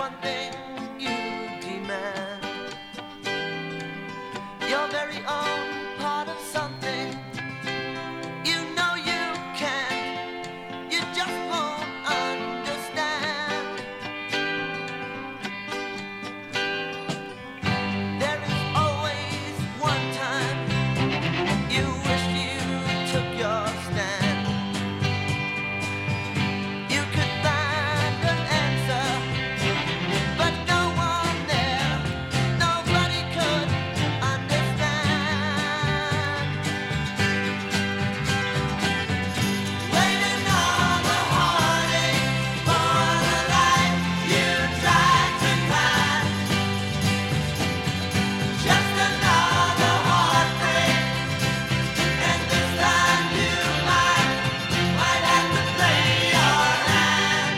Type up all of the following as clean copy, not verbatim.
one thing you demand, your very own part of something. You know you can't, you just won't understand. There is always one time you wish you took your stand. You could find an answer, but no one there, nobody could understand. Waiting on the heartache for the life you tried to find. Just another heartbreak, and this time you might have to play your hand.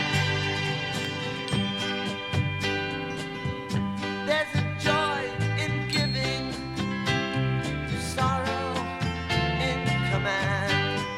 There's a joy in giving, sorrow in command.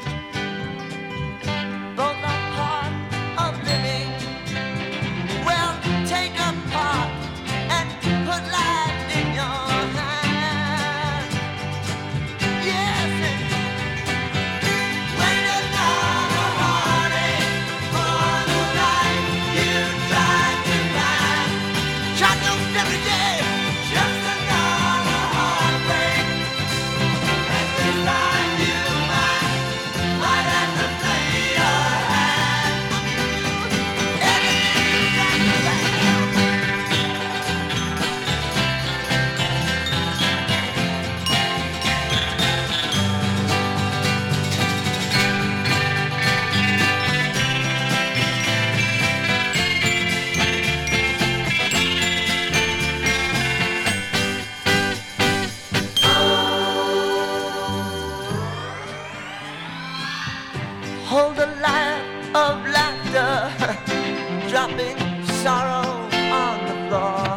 Both are part of living. Well, take a part and put life in your hand. Yes, and waiting on the heartache for the life you tried to find. Shotguns every day, just another heartbreak, and this time you might have to play your hand. Everything you got to say. Hold a line of laughter, dropping sorrow on the floor.